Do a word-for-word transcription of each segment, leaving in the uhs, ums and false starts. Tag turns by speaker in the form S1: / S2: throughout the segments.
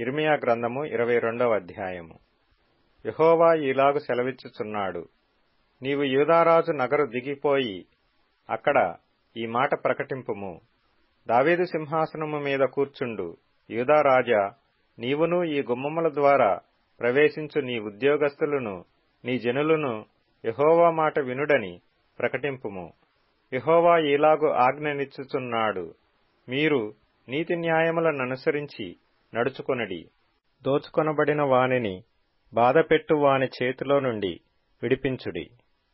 S1: యిర్మీయా గ్రంథము ఇరవై రెండవ అధ్యాయము. యెహోవా ఈలాగు సెలవిచ్చుచున్నాడు, నీవు యూదారాజు నగరు దిగిపోయి అక్కడ ఈ మాట ప్రకటింపుము. దావీదు సింహాసనము మీద కూర్చుండు యూదారాజా, నీవును ఈ గుమ్మముల ద్వారా ప్రవేశించు నీ ఉద్యోగస్తులను నీ జనులను యెహోవా మాట వినుడని ప్రకటింపుము. యెహోవా ఈలాగు ఆజ్ఞనిచ్చుచున్నాడు, మీరు నీతి న్యాయములననుసరించి నడుచుకొనుడి. దోచుకొనబడిన వానిని బాధపెట్టు వాని చేతిలో నుండి విడిపించుడి.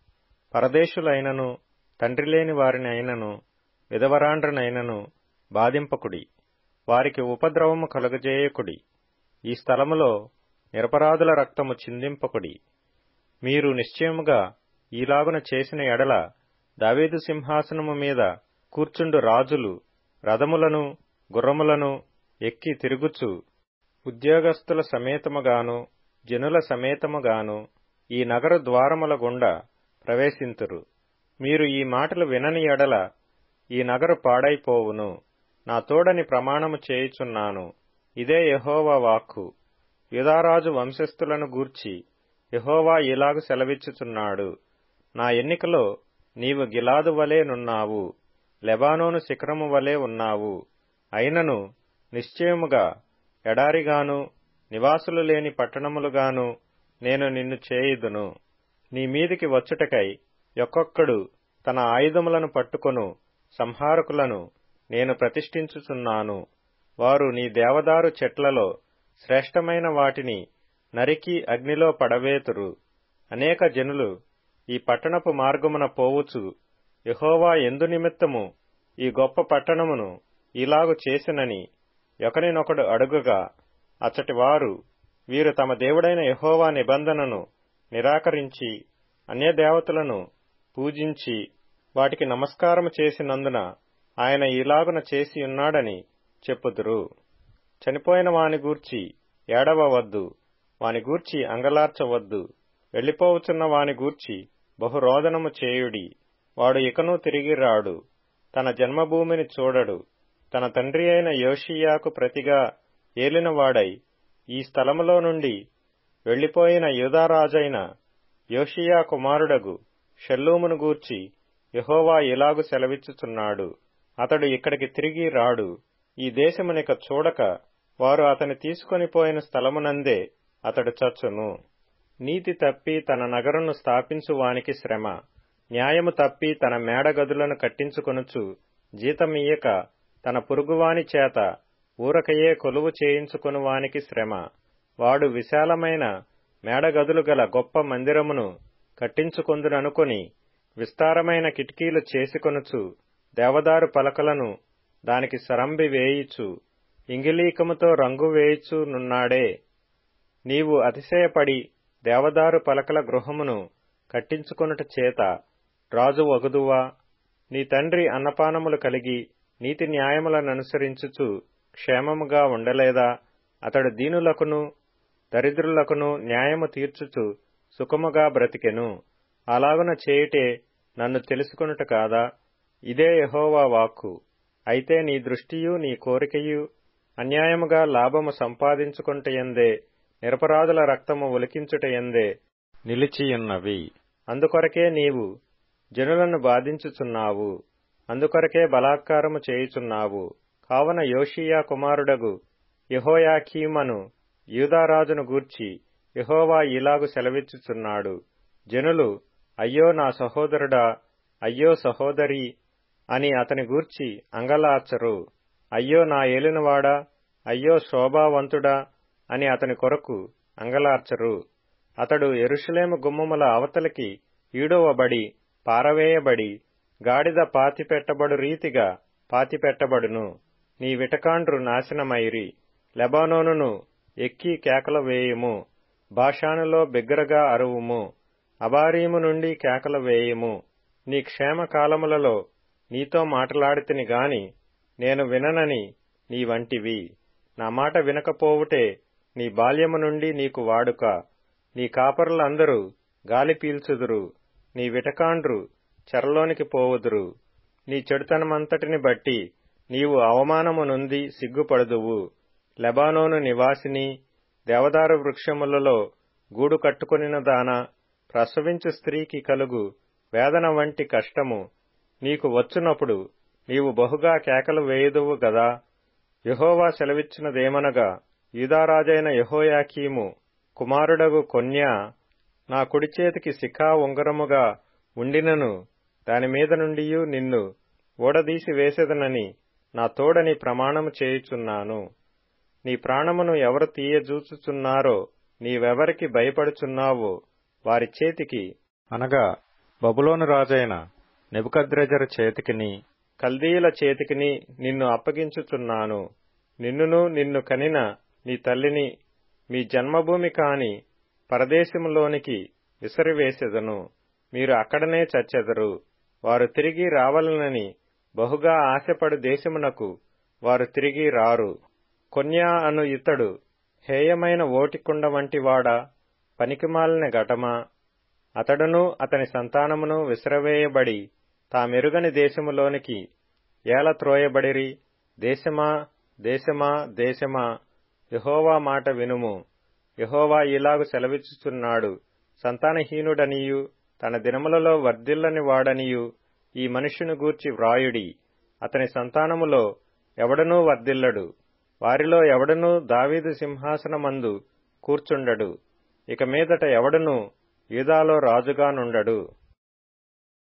S1: పరదేశులైనను తండ్రిలేని వారినైనను విధవరాండ్రనైనను బాధింపకుడి. వారికి ఉపద్రవము కలుగజేయకుడి. ఈ స్థలములో నిరపరాధుల రక్తము చిందింపకుడి. మీరు నిశ్చయముగా ఈలాగున చేసిన ఎడల దావీదు సింహాసనము మీద కూర్చుండు రాజులు రథములను గుర్రములను ఎక్కి తిరుగుచు ఉద్యోగస్తుల సమేతముగాను జనుల సమేతముగాను ఈ నగర ద్వారముల గుండా ప్రవేశింతురు. మీరు ఈ మాటలు వినని ఎడల ఈ నగరు పాడైపోవును. నా తోడని ప్రమాణము చేయుచున్నాను. ఇదే యెహోవా వాక్కు. యూదారాజు వంశస్థులను గూర్చి యెహోవా ఇలాగు సెలవిచ్చుచున్నాడు, నా ఎన్నికలో నీవు గిలాదు వలె నున్నావు, లెబానోను శిఖరము వలె ఉన్నావు. అయినను నిశ్చయముగా ఎడారిగాను నివాసులు లేని పట్టణములుగాను నేను నిన్ను చేయుదును. నీ మీదికి వచ్చుటకై ఒక్కొక్కడు తన ఆయుధములను పట్టుకొను సంహారకులను నేను ప్రతిష్ఠించుచున్నాను. వారు నీ దేవదారు చెట్లలో శ్రేష్టమైన వాటిని నరికి అగ్నిలో పడవేతురు. అనేక జనులు ఈ పట్టణపు మార్గమున పోవుచు యెహోవా ఎందు నిమిత్తము ఈ గొప్ప పట్టణమును ఇలాగు చేసినని ఒకరినొకడు అడుగగా, అచ్చటి వారు వీరు తమ దేవుడైన యెహోవా నిబంధనను నిరాకరించి అన్యదేవతలను పూజించి వాటికి నమస్కారము చేసినందున ఆయన ఇలాగున చేసియున్నాడని చెప్పుదురు. చనిపోయిన వాని గూర్చి ఏడవవద్దు, వాని గూర్చి అంగలార్చవద్దు. వెళ్లిపోవుచున్న వాని గూర్చి బహురోదనము చేయుడి. వాడు ఇకనూ తిరిగి రాడు, తన జన్మభూమిని చూడడు. తన తండ్రి అయిన యోషీయాకు ప్రతిగా ఏలినవాడై ఈ స్థలములో నుండి వెళ్లిపోయిన యూదారాజైన యోషీయా కుమారుడగు షల్లూమును గూర్చి యెహోవా ఇలాగు సెలవిచ్చుచున్నాడు, అతడు ఇక్కడికి తిరిగి రాడు. ఈ దేశమునిక చూడక వారు అతని తీసుకొని పోయిన స్థలమునందే అతడు చచ్చును. నీతి తప్పి తన నగరును స్థాపించు వానికి శ్రమ. న్యాయము తప్పి తన మేడగదులను కట్టించుకొనుచు జీతమియ్యక తన పొరుగువాని చేత ఊరకయే కొలువు చేయించుకొను వానికి శ్రమ. వాడు విశాలమైన మేడగదులు గల గొప్ప మందిరమును కట్టించుకొందుననుకొని విస్తారమైన కిటికీలు చేసుకొనుచు దేవదారు పలకలను దానికి సరంబి వేయిచు ఇంగిలీకముతో రంగు వేయిచు నున్నాడే. నీవు అతిశయపడి దేవదారు పలకల గృహమును కట్టించుకొనుట చేత రాజు వగుదువా? నీ తండ్రి అన్నపానములు కలిగి నీతి న్యాయములననుసరించుచు క్షేమముగా ఉండలేదా? అతడు దీనులకును దరిద్రులకును న్యాయము తీర్చుచు సుఖముగా బ్రతికెను. అలాగున చేయుటే నన్ను తెలుసుకొనుట కాదా? ఇదే యెహోవా వాక్కు. అయితే నీ దృష్టియు నీ కోరికయు అన్యాయముగా లాభము సంపాదించుకొనుటయందే నిరపరాధుల రక్తము ఒలికించుటయందే నిలిచియున్నవి. అందుకొరకే నీవు జనులను బాధించుచున్నావు, అందుకొరకే బలాత్కారము చేయుచున్నావు. కావున యోషీయా కుమారుడగు యెహోయాకీమను యూదారాజును గూర్చి యెహోవా ఇలాగు సెలవిచ్చుచున్నాడు, జనులు అయ్యో నా సహోదరుడా, అయ్యో సహోదరీ అని అతని గూర్చి అంగలార్చరు. అయ్యో నా ఏలినవాడా, అయ్యో శోభావంతుడా అని అతని కొరకు అంగలార్చరు. అతడు యెరూషలేము గుమ్మముల అవతలికి ఈడవబడి పారవేయబడి గాడిద పాతిపెట్టబడు రీతిగా పాతిపెట్టబడును. నీ విటకాండ్రు నాశనమైరి. లెబానోనును ఎక్కి కేకలు వేయుము. బాషానులో బిగ్గరగా అరువుము. అబారీము నుండి కేకలు వేయుము. నీ క్షేమ కాలములలో నీతో మాటలాడితిని గాని నేను విననని నీ వంటివి. నా మాట వినకపోవుటే నీ బాల్యము నుండి నీకు వాడుక. నీ కాపరులందరూ గాలి పీల్చుదురు. నీ విటకాండ్రు చెరలోనికి పోవుదురు. నీ చెడుతనమంతటిని బట్టి నీవు అవమానము నొంది సిగ్గుపడుదువు. లెబానోను నివాసిని, దేవదారు వృక్షములలో గూడు కట్టుకొనిన దాన, ప్రసవించు స్త్రీకి కలుగు వేదన వంటి కష్టము నీకు వచ్చునప్పుడు నీవు బహుగా కేకలు వేయుదువు గదా. యెహోవా సెలవిచ్చినదేమనగా, యూదారాజైన యెహోయాకీము కుమారుడగు కొన్యా నా కుడి చేతికి శిఖా ఉంగరముగా ఉండినను దానిమీద నుండియు నిన్ను ఊడదీసి వేసెదనని నా తోడని ప్రమాణము చేయుచున్నాను. నీ ప్రాణమును ఎవరు తీయజూచుచున్నారో, నీవెవరికి భయపడుచున్నావో వారి చేతికి, అనగా బబులోను రాజైన నెబుకద్రెజరు చేతికిని, కల్దీయుల చేతికిని నిన్ను అప్పగించుచున్నాను. నిన్నును నిన్ను కనిన నీ తల్లిని మీ జన్మభూమి కాని పరదేశములోనికి విసిరివేసెదను. మీరు అక్కడనే చచ్చెదరు. వారు తిరిగి రావాలనని బహుగా ఆశపడు దేశమునకు వారు తిరిగి రారు. కొన్యా అను ఇతడు హేయమైన ఓటికుండ వంటివాడా, పనికిమాలిన ఘటమా? అతడును అతని సంతానమును విసిరవేయబడి తామెరుగని దేశములోనికి ఏల త్రోయబడిరి. దేశమా దేశమా దేశమా, యెహోవా మాట వినుము. యెహోవా ఇలాగు సెలవిచ్చుచున్నాడు, సంతానహీనుడనియు తన దినములలో వర్ధిల్లని వాడనియు ఈ మనుష్యుని గూర్చి వ్రాయుడి. అతని సంతానములో ఎవడనూ వర్ధిల్లడు, వారిలో ఎవడనూ దావీదు సింహాసనమందు కూర్చుండడు. ఇక మీదట ఎవడనూ యూదాలో రాజుగా నుండడు.